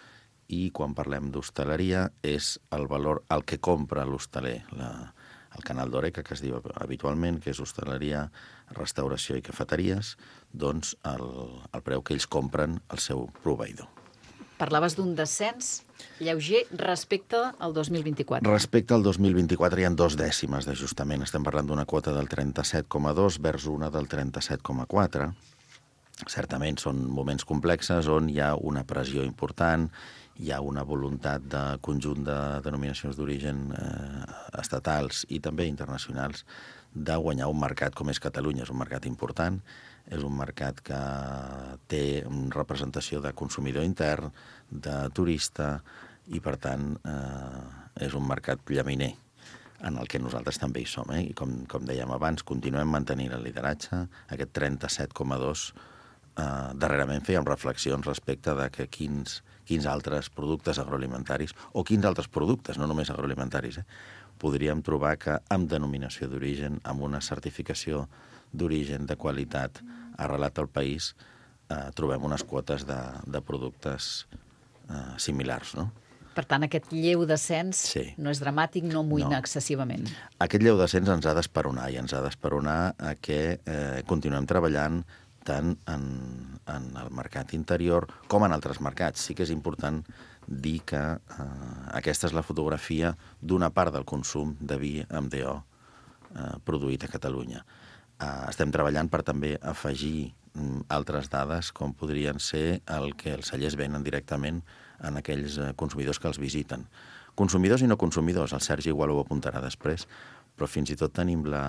i quan parlem d'hostaleria és el valor al que compra l'hostaler, el canal d'Horeca, que es diu habitualment, que és hostaleria, restauració i cafeteries, doncs el, el preu que ells compren al seu proveïdor. Parlaves d'un descens lleuger respecte al dos mil vint-i-quatre. Respecte al dos mil vint-i-quatre hi ha dos dècimes d'ajustament. Estem parlant d'una quota del trenta-set coma dos vers una del trenta-set coma quatre. Certament són moments complexes on hi ha una pressió important, hi ha una voluntat de conjunt de denominacions d'origen eh, estatals i també internacionals de guanyar un mercat com és Catalunya. És un mercat important, és un mercat que té representació de consumidor intern, de turista, i per tant eh, és un mercat llaminer en el que nosaltres també hi som. Eh? I com, com dèiem abans, continuem mantenint el lideratge, aquest trenta-set coma dos. Uh, darrerament fèiem reflexions respecte de que quins, quins altres productes agroalimentaris, o quins altres productes, no només agroalimentaris, eh, podríem trobar que amb denominació d'origen, amb una certificació d'origen de qualitat arrelat al país, uh, trobem unes quotes de, de productes uh, similars, no? Per tant, aquest lleu descens sí. no és dramàtic, no amoïna no. excessivament. Aquest lleu descens ens ha d'esperonar, i ens ha d'esperonar a que eh, continuem treballant tant en, en el mercat interior com en altres mercats. Sí que és important dir que eh, aquesta és la fotografia d'una part del consum de vi amb D O eh, produït a Catalunya. Eh, estem treballant per també afegir mm, altres dades com podrien ser el que els cellers venen directament en aquells eh, consumidors que els visiten. Consumidors i no consumidors, el Sergi igual ho apuntarà després, però fins i tot tenim la...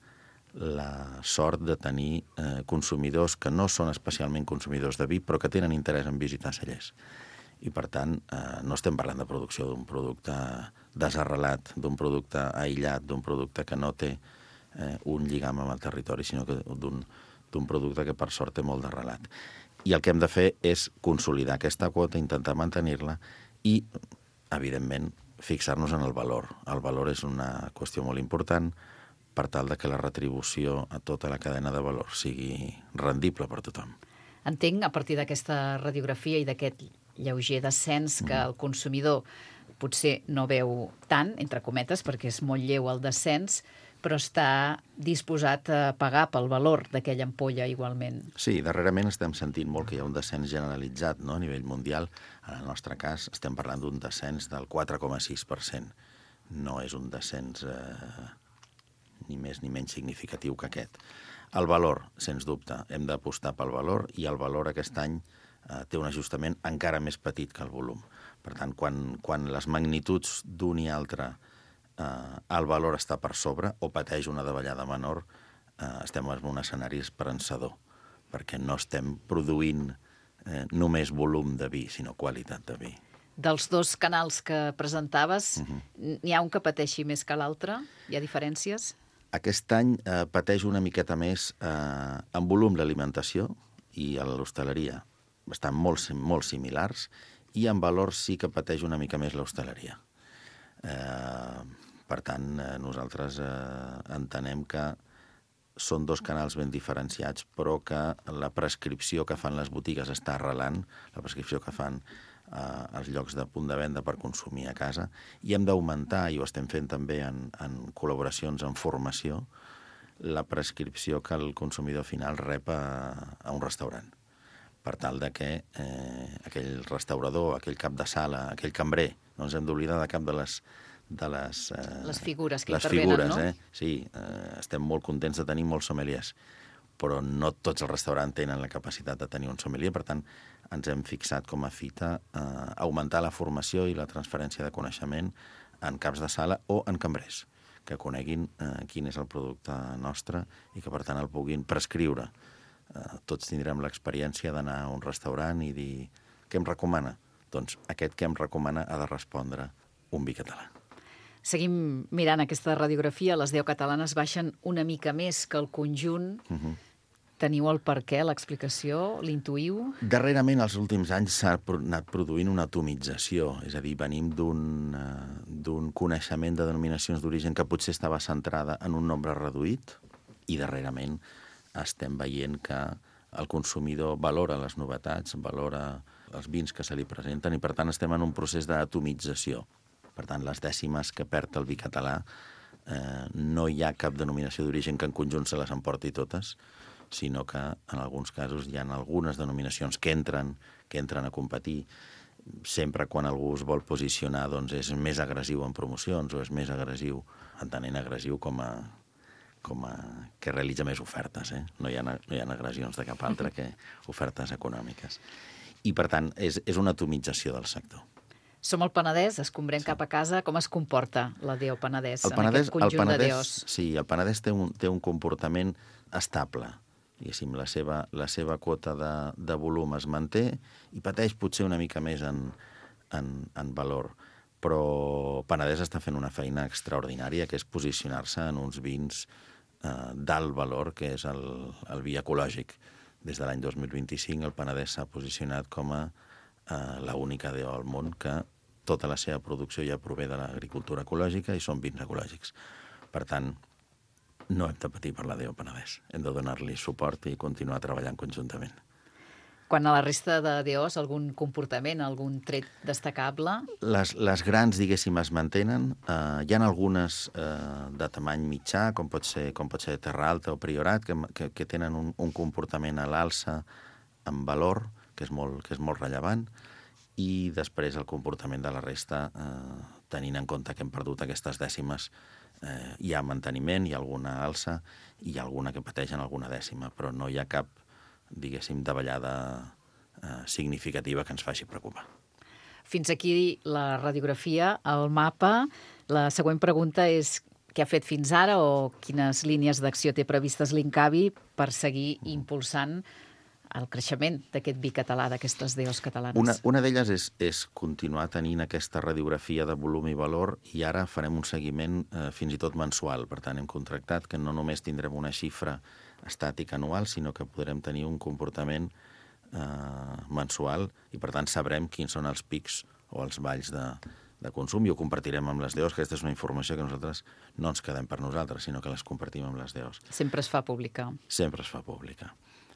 la sort de tenir eh, consumidors que no són especialment consumidors de vi, però que tenen interès en visitar cellers. I, per tant, eh, no estem parlant de producció d'un producte desarrelat, d'un producte aïllat, d'un producte que no té eh, un lligam amb el territori, sinó que d'un d'un producte que, per sort, té molt d'arrelat. I el que hem de fer és consolidar aquesta quota, intentar mantenir-la i, evidentment, fixar-nos en el valor. El valor és una qüestió molt important, per tal de que la retribució a tota la cadena de valor sigui rendible per tothom. Entenc, a partir d'aquesta radiografia i d'aquest lleuger descens, que el consumidor potser no veu tant, entre cometes, perquè és molt lleu el descens, però està disposat a pagar pel valor d'aquella ampolla igualment. Sí, darrerament estem sentint molt que hi ha un descens generalitzat, no?, a nivell mundial. En el nostre cas estem parlant d'un descens del quatre coma sis per cent. No és un descens... Eh... ni més ni menys significatiu que aquest. El valor, sens dubte, hem d'apostar pel valor, i el valor aquest any eh, té un ajustament encara més petit que el volum. Per tant, quan, quan les magnituds d'un i altre eh, el valor està per sobre o pateix una davallada menor, eh, estem en un escenari esperançador, perquè no estem produint eh, només volum de vi, sinó qualitat de vi. Dels dos canals que presentaves, Uh-huh. n'hi ha un que pateixi més que l'altre? Hi ha diferències? Aquest any eh, pateix una miqueta més eh, en volum l'alimentació i l'hostaleria. Estan molt, molt similars, i en valor sí que pateix una mica més l'hostaleria. Eh, per tant, eh, nosaltres eh, entenem que són dos canals ben diferenciats, però que la prescripció que fan les botigues està arrelant, la prescripció que fan eh, els llocs de punt de venda per consumir a casa, i hem d'augmentar, i ho estem fent també en, en col·laboracions en formació, la prescripció que el consumidor final rep a, a un restaurant, per tal de que eh, aquell restaurador, aquell cap de sala, aquell cambrer, no ens hem d'oblidar de cap de les de les... Eh, les figures que les intervenen, figures, no? Eh? Sí, eh, estem molt contents de tenir molts sommeliers, però no tots els restaurants tenen la capacitat de tenir un sommelier, per tant, ens hem fixat com a fita eh, augmentar la formació i la transferència de coneixement en caps de sala o en cambrers, que coneguin eh, quin és el producte nostre i que, per tant, el puguin prescriure. Eh, tots tindrem l'experiència d'anar a un restaurant i dir què em recomana? Doncs aquest que em recomana ha de respondre un vi català. Seguim mirant aquesta radiografia. Les deu catalanes baixen una mica més que el conjunt. Uh-huh. Teniu el per què, l'explicació? L'intuïu? Darrerament, els últims anys, s'ha anat produint una atomització. És a dir, venim d'un uh, d'un coneixement de denominacions d'origen que potser estava centrada en un nombre reduït i darrerament estem veient que el consumidor valora les novetats, valora els vins que se li presenten i, per tant, estem en un procés d'atomització. Per tant, les dècimes que perd el vi català, eh, no hi ha cap denominació d'origen que en conjunt se les emporti totes, sinó que en alguns casos hi ha algunes denominacions que entren, que entren a competir. Sempre quan algú es vol posicionar doncs és més agressiu en promocions o és més agressiu, entenent agressiu com a, com a que realitza més ofertes. Eh? No hi ha, no hi ha agressions de cap altra que ofertes econòmiques. I, per tant, és, és una atomització del sector. Som al Penedès, escombrem sí. cap a casa. Com es comporta la D O Penedès, el Penedès en aquest conjunt el Penedès, de D Os? Sí, el Penedès té un, té un comportament estable. Diguéssim, la seva, la seva quota de, de volum es manté i pateix potser una mica més en, en, en valor. Però Penedès està fent una feina extraordinària, que és posicionar-se en uns vins eh, d'alt valor, que és el, el vi ecològic. Des de l'any dos mil vint-i-cinc el Penedès s'ha posicionat com a Uh, l'única D O al món que tota la seva producció ja prové de l'agricultura ecològica i són vins ecològics. Per tant, no hem de patir per la D O Penedès. Hem de donar-li suport i continuar treballant conjuntament. Quan a la resta de D Os, algun comportament, algun tret destacable? Les, les grans, diguéssim, es mantenen. Uh, hi ha algunes uh, de tamany mitjà, com pot ser, com pot ser Terra Alta o Priorat, que, que, que tenen un, un comportament a l'alça en valor, que és molt, que és molt rellevant, i després el comportament de la resta, eh, tenint en compte que hem perdut aquestes dècimes, eh, hi ha manteniment, hi ha alguna alça, i hi ha alguna que pateixen alguna dècima, però no hi ha cap, diguéssim, davallada eh, significativa que ens faci preocupar. Fins aquí la radiografia, el mapa. La següent pregunta és què ha fet fins ara o quines línies d'acció té previstes l'Incavi per seguir impulsant el creixement d'aquest vi català, d'aquestes D Os catalanes. Una, una d'elles és, és continuar tenint aquesta radiografia de volum i valor i ara farem un seguiment eh, fins i tot mensual. Per tant, hem contractat que no només tindrem una xifra estàtica anual, sinó que podrem tenir un comportament eh, mensual i, per tant, sabrem quins són els pics o els valls de, de consum i ho compartirem amb les D Os, que aquesta és una informació que nosaltres no ens quedem per nosaltres, sinó que les compartim amb les D Os. Sempre es fa pública. Sempre es fa pública.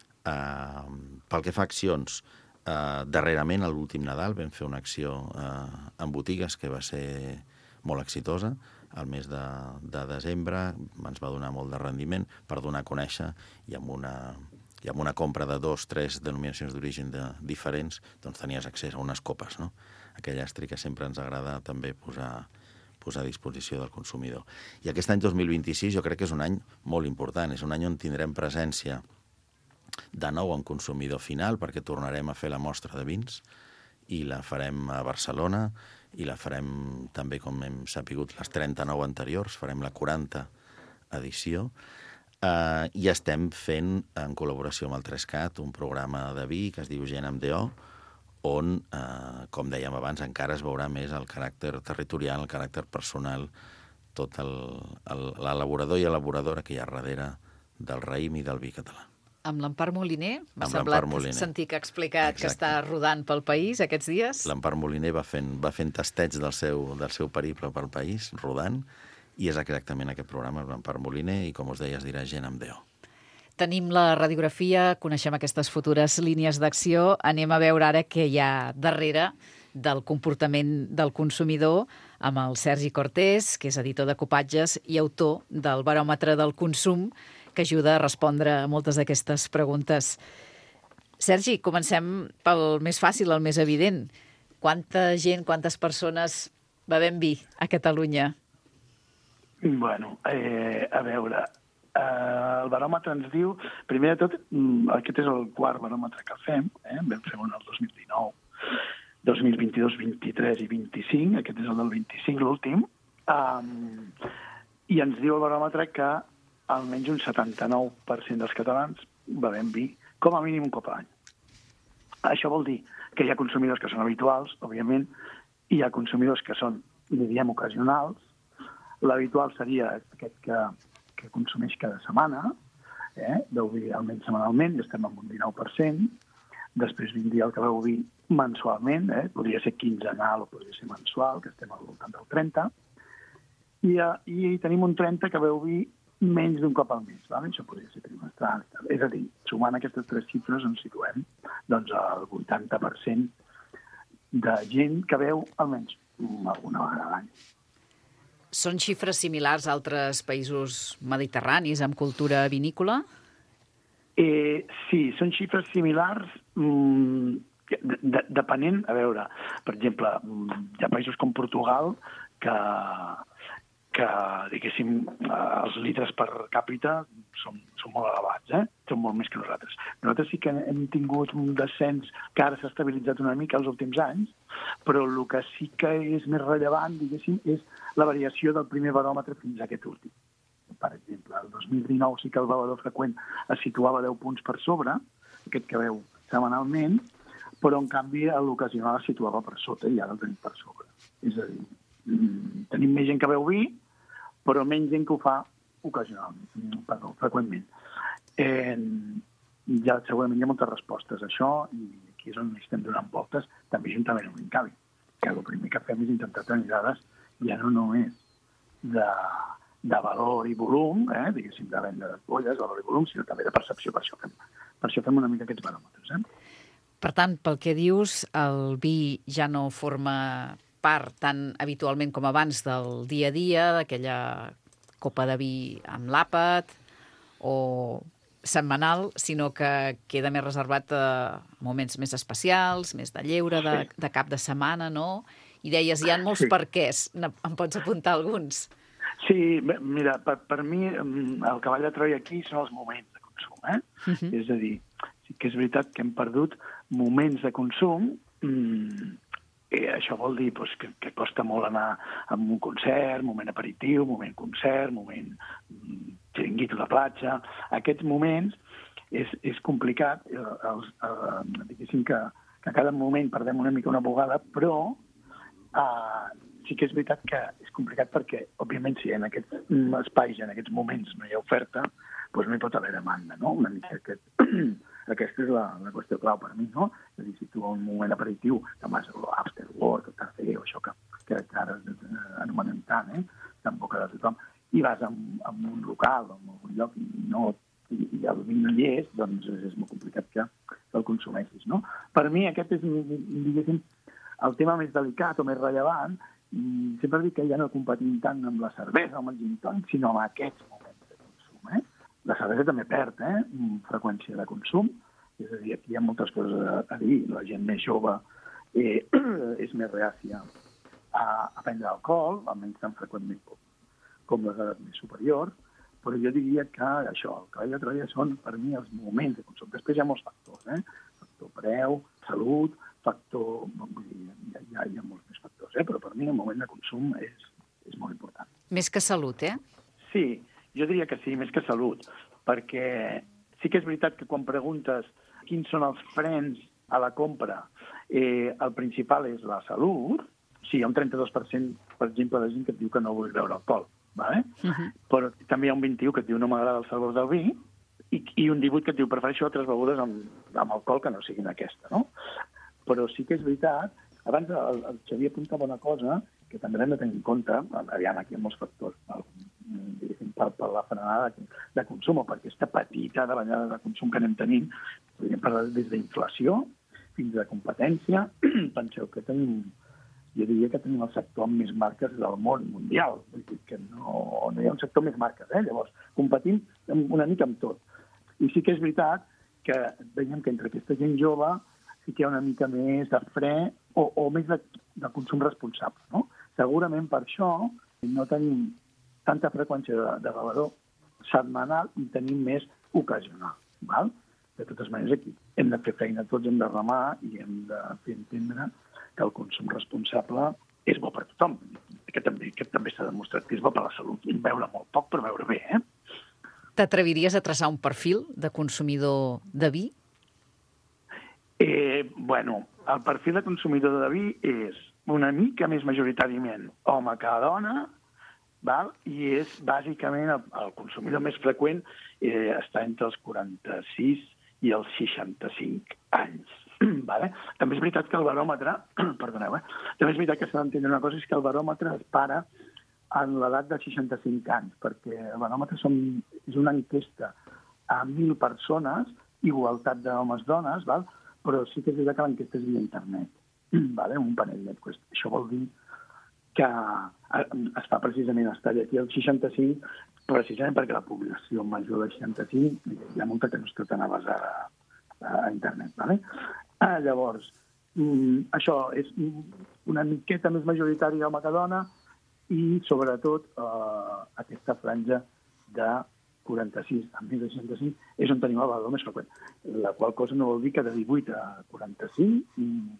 Uh, pel que fa a accions, uh, darrerament, a l'últim Nadal, vam fer una acció uh, en botigues que va ser molt exitosa. Al mes de, de desembre ens va donar molt de rendiment per donar a conèixer i amb una, i amb una compra de dos, tres denominacions d'origen de, diferents, doncs tenies accés a unes copes, no? Aquell estri que sempre ens agrada també posar, posar a disposició del consumidor. I aquest any dos mil vint-i-sis jo crec que és un any molt important, és un any on tindrem presència de nou en consumidor final, perquè tornarem a fer la mostra de vins i la farem a Barcelona i la farem també, com hem sapigut, les trenta-nou anteriors, farem la quaranta edició, eh, i estem fent, en col·laboració amb el Trescat, un programa de vi que es diu Gent amb D O, on, eh, com dèiem abans, encara es veurà més el caràcter territorial, el caràcter personal, tot l'elaborador i elaboradora que hi ha darrere del raïm i del vi català. Amb l'Empar Moliner? M'ha Amb semblat l'Empar Moliner. sentir que ha explicat Exacte. que està rodant pel país aquests dies. L'Empar Moliner va fent, va fent tastets del seu, del seu periple pel país, rodant, i és exactament aquest programa, l'Empar Moliner, i com us deia, es dirà Gent amb D O. Tenim la radiografia, coneixem aquestes futures línies d'acció. Anem a veure ara què hi ha darrere del comportament del consumidor amb el Sergi Cortés, que és editor de Copatges i autor del Baròmetre del Consum, que ajuda a respondre a moltes d'aquestes preguntes. Sergi, comencem pel més fàcil, el més evident. Quanta gent, quantes persones bevem vi a Catalunya? Bueno, eh, a veure, eh, el baròmetre ens diu, primer de tot, aquest és el quart baròmetre que fem, eh? Vam fer un el dos mil dinou, dos mil vint-i-dos, vint-i-tres i vint-i-cinc, aquest és el del vint-i-cinc, l'últim, um, i ens diu el baròmetre que almenys un setanta-nou per cent dels catalans bevem vi com a mínim un cop a l'any. Això vol dir que hi ha consumidors que són habituals, òbviament, i hi ha consumidors que són, diríem, ocasionals. L'habitual seria aquest que, que consumeix cada setmana, eh? Beu vi almenys setmanalment, i estem en un dinou per cent. Després vindria el que beu vi mensualment, eh? Podria ser quinzenal o podria ser mensual, que estem al voltant del trenta. I, i tenim un trenta que beu vi menys d'un cop al mes, vale? Això podria ser trimestral. És a dir, sumant aquestes tres xifres ens situem doncs, al vuitanta per cent de gent que beu almenys alguna vegada a l'any. Són xifres similars a altres països mediterranis amb cultura vinícola? Eh, sí, són xifres similars mmm, de, de, depenent, a veure, per exemple, hi ha països com Portugal que... que, diguéssim, els litres per càpita són, són molt elevats, eh? Són molt més que nosaltres. Nosaltres sí que hem tingut un descens que ara s'ha estabilitzat una mica els últims anys, però el que sí que és més rellevant, diguéssim, és la variació del primer baròmetre fins a aquest últim. Per exemple, el dos mil dinou sí que el bevedor freqüent es situava deu punts per sobre, aquest que veu setmanalment, però en canvi l'ocasional es situava per sota i ara el tenim per sobre. És a dir, tenim més gent que beu vi, però menys gent que ho fa ocasionalment, perdó, freqüentment. Eh, ja segurament hi ha moltes respostes a això i aquí és on estem donant voltes, també juntament amb l'Incavi, que el primer que fem és intentar tenir dades ja no només de, de valor i volum, eh, diguéssim, de venda d'ampolles, valor i volum, sinó també de percepció. Per això fem, per això fem una mica aquests baròmetres. Eh? Per tant, pel que dius, el vi ja no forma part tan habitualment com abans del dia a dia, d'aquella copa de vi amb l'àpat o setmanal, sinó que queda més reservat a moments més especials, més de lleure, de, de cap de setmana, no? I deies, hi ha molts sí. perquès. Em pots apuntar alguns? Sí, mira, per, per mi el cavall de Troia aquí són els moments de consum. Eh? Uh-huh. És a dir, sí que és veritat que hem perdut moments de consum. Mmm, Eh, això vol dir pues, que, que costa molt anar a un concert, moment aperitiu, moment concert, moment xiringuito de platja. Aquests moments és, és complicat. Eh, els, eh, diguéssim que, que a cada moment perdem una mica una bugada, però eh, sí que és veritat que és complicat perquè, òbviament, si en aquests espais, en aquests moments no hi ha oferta, doncs no hi pot haver demanda, no? Una mica aquest... Aquesta és la, la qüestió clau per mi, no? És a dir, si tu a un moment aperitiu, que vas a l'afterwork, o cafè, o això que, que ara anomenem tant, eh? Tan boca de tothom, i vas a, a un local o a un lloc i, no, i, i el vi no hi és, doncs és, és molt complicat que, que el consumeixis, no? Per mi aquest és, diguéssim, el tema més delicat o més rellevant. Sempre dic que ja no competim tant amb la cervesa o amb el gin tònic, sinó amb aquests moments de consum, eh? La cervesa també perd eh? freqüència de consum, és a dir, aquí hi ha moltes coses a, a dir. La gent més jove eh, és més reàcia a, a prendre alcohol, almenys tan freqüentment com, com les edats més superiors, però jo diria que això, el cavall de Troia són per mi els moments de consum. Després hi ha molts factors, eh? Factor preu, salut, factor... Vull dir, hi, ha, hi ha molts més factors, eh? Però per mi el moment de consum és, és molt important. Més que salut, eh? Sí, jo diria que sí, més que salut, perquè sí que és veritat que quan preguntes quins són els frens a la compra, eh, el principal és la salut. Sí, hi ha un trenta-dos per cent, per exemple, de gent que et diu que no vol beure alcohol, ¿vale? Uh-huh. Però també hi ha un vint-i-u per cent que et diu no m'agrada el sabor del vi, i, i un divuit que et diu prefereixo altres begudes amb, amb alcohol que no siguin aquesta, no? Però sí que és veritat, abans el, el Xavier apuntava una cosa que també l'hem de tenir en compte, aviam, aquí hi ha molts factors, per, per la frenada de, de consum, o per aquesta petita davallada de consum que anem tenint, podríem parlar des d'inflació fins a competència. Penseu que tenim, jo diria que tenim el sector amb més marques del món mundial, vull dir que no, no hi ha un sector més marques, eh? Llavors, competint una mica amb tot. I sí que és veritat que veiem que entre aquesta gent jove sí que hi ha una mica més de fre o, o més de, de consum responsable, no? Segurament per això no tenim tanta freqüència de, de bevedor setmanal i tenim més ocasional, val? De totes maneres, aquí hem de fer feina tots, hem de remar i hem de fer entendre que el consum responsable és bo per tothom, que també, que també s'ha demostrat que és bo per la salut, i beure molt poc per beure bé, eh? T'atreviries a traçar un perfil de consumidor de vi? Eh, bueno, el perfil de consumidor de vi és una mica més majoritàriament home que dona, val? I és bàsicament el, el consumidor més freqüent eh, està entre els quaranta-sis i els seixanta-cinc anys. Vale? També és veritat que el baròmetre, perdoneu, eh? També és veritat que s'ha d'entendre una cosa, és que el baròmetre es para en l'edat de seixanta-cinc anys, perquè el baròmetre som, és una enquesta a mil persones, igualtat d'homes-dones, val? Però sí que és veritat que l'enquesta és via internet, vale? Un panell d'enquestes. Això vol dir que es fa precisament estar aquí al seixanta-cinc, precisament perquè la població major de seixanta-cinc hi ha molta que no està tan avasada a internet. Vale? Ah, llavors, mm, això és una miqueta més majoritària home que dona i, sobretot, eh, aquesta franja de quaranta-sis a més de seixanta-cinc és on tenim el valor més freqüent. La qual cosa no vol dir que de divuit a quaranta-cinc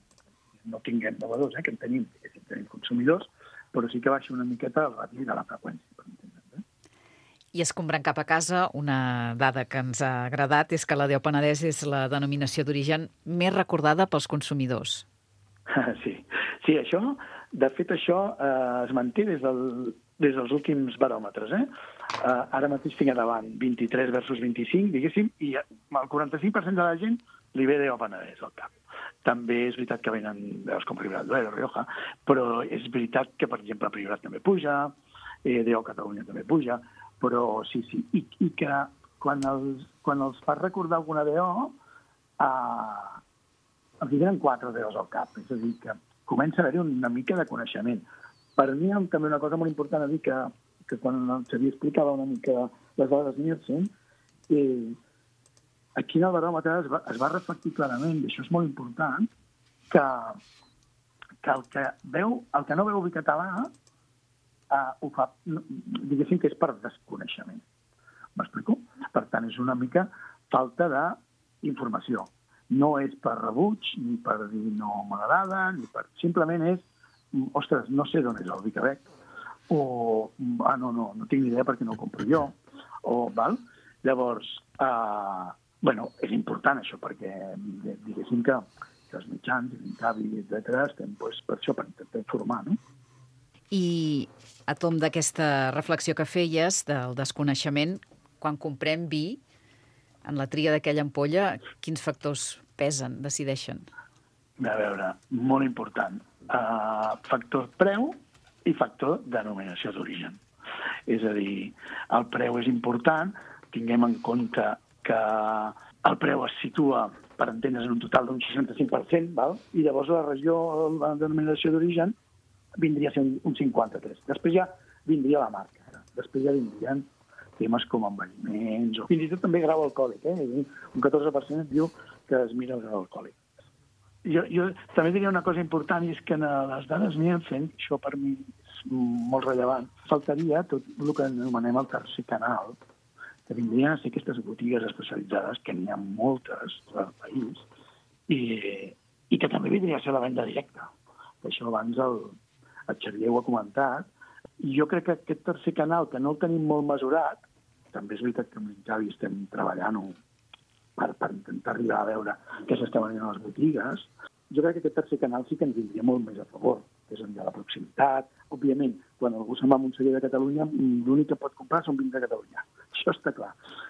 no tinguem bevedors, eh, que en tenim, que en tenim consumidors, però sí que baixa una miqueta el ratio de la freqüència, per entendre's. Eh? I escombrant cap a casa, una dada que ens ha agradat és que la Déu Penedès és la denominació d'origen més recordada pels consumidors. Sí, sí, això, de fet, això eh, es manté des, del, des dels últims baròmetres. Eh? Eh, ara mateix tinc a davant vint-i-tres versus vint-i-cinc, diguéssim, i el quaranta-cinc per cent de la gent li ve Déu Penedès al cap. També és veritat que venen veus com Priorat Duero, Rioja, però és veritat que, per exemple, Priorat també puja, eh, D O Catalunya també puja, però sí, sí. I, i que quan els, quan els fas recordar alguna D O, eh, els venen quatre D Os al cap, és a dir, que comença a haver-hi una mica de coneixement. Per mi, també una cosa molt important a dir que, que quan el Xavier explicava una mica les dades Nielsen, eh, aquí en el baròmetre es va, es va reflectir clarament, i això és molt important, que, que, el, que veu, el que no veu vi català eh, ho fa, diguéssim que és per desconeixement. M'explico? Per tant, és una mica falta d'informació. No és per rebuig, ni per dir no m'agrada, ni per... Simplement és, ostres, no sé d'on és el vi que bec, o, ah, no, no, no tinc ni idea perquè no ho compro jo, o, val? Llavors, eh, bueno, és important això, perquè diguéssim que, que els mitjans, l'Incavi, etcètera, estem pues, per això, per intentar informar, no? I a tom d'aquesta reflexió que feies del desconeixement, quan comprem vi, en la tria d'aquella ampolla, quins factors pesen, decideixen? A veure, molt important. Uh, factor preu i factor denominació d'origen. És a dir, el preu és important, tinguem en compte que el preu es situa, per entendre's, en un total d'un seixanta-cinc per cent, val? I llavors la regió, la denominació d'origen, vindria a ser un, un cinquanta-tres. Després ja vindria la marca. Després ja vindrien temes com envelliments, o fins i tot també grau alcohòlic. Eh? Un catorze per cent et diu que es mira el grau alcohòlic. Jo, jo també diria una cosa important, i és que en les dades Nielsen, això per mi és molt rellevant, faltaria tot el que anomenem el tercer canal, que vindrien a ser aquestes botigues especialitzades, que n'hi ha moltes al país, i, i que també vindria a ser la venda directa. Això abans el, el Xavier ho ha comentat. I jo crec que aquest tercer canal, que no el tenim molt mesurat, també és veritat que amb l'Incavi estem treballant-ho per, per intentar arribar a veure què s'està venint a les botigues, jo crec que aquest tercer canal sí que ens vindria molt més a favor, que és enllà la proximitat. Òbviament, quan algú se'n va a Montseller de Catalunya, l'únic que pot comprar són vins de Catalunya. Això està clar.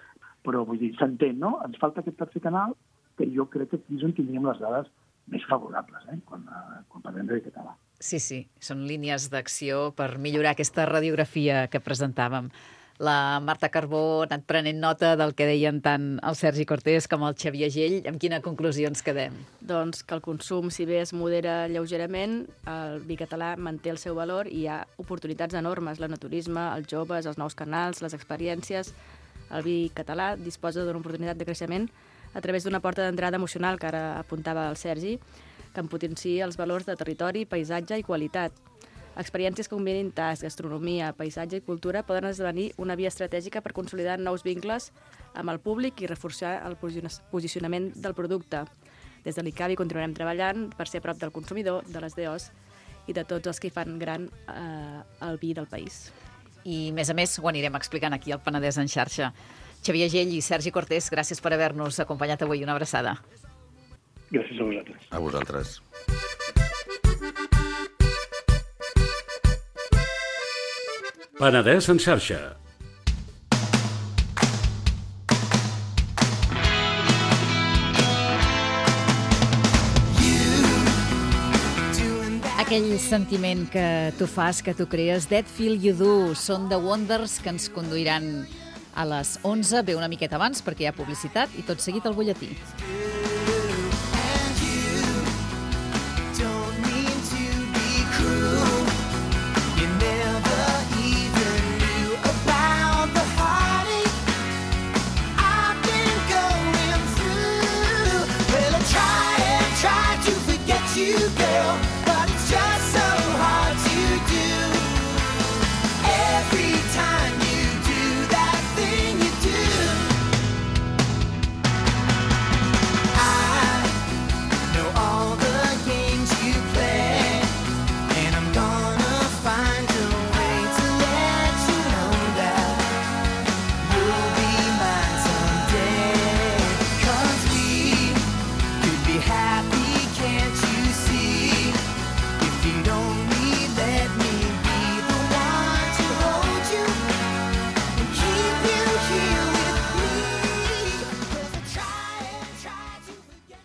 però vull dir, s'entén, no? Ens falta aquest tercer canal, que jo crec que aquí és on tindríem les dades més favorables, eh? quan, quan parlem de català. Sí, sí, són línies d'acció per millorar aquesta radiografia que presentàvem. La Marta Carbó ha anat prenent nota del que deien tant el Sergi Cortés com el Xavier Gell. Amb quina conclusió ens quedem? Doncs que el consum, si bé es modera lleugerament, el vi català manté el seu valor i hi ha oportunitats enormes. L'enoturisme, els joves, els nous canals, les experiències. El vi català disposa d'una oportunitat de creixement a través d'una porta d'entrada emocional, que ara apuntava el Sergi, que en potencia els valors de territori, paisatge i qualitat. Experiències que combinin tasc, gastronomia, paisatge i cultura poden esdevenir una via estratègica per consolidar nous vincles amb el públic i reforçar el posicionament del producte. Des de l'I C A B I continuarem treballant per ser a prop del consumidor, de les D Os i de tots els que hi fan gran eh, el vi del país. I, a més a més, ho anirem explicant aquí al Penedès en xarxa. Xavier Gell i Sergi Cortés, gràcies per haver-nos acompanyat avui. Una abraçada. Gràcies a vosaltres. A vosaltres. Penedès en xarxa. Aquell sentiment que tu fas, que tu crees, That Feel You Do, són The Wonders que ens conduiran a les onze, ve una miqueta abans perquè hi ha publicitat i tot seguit el butlletí.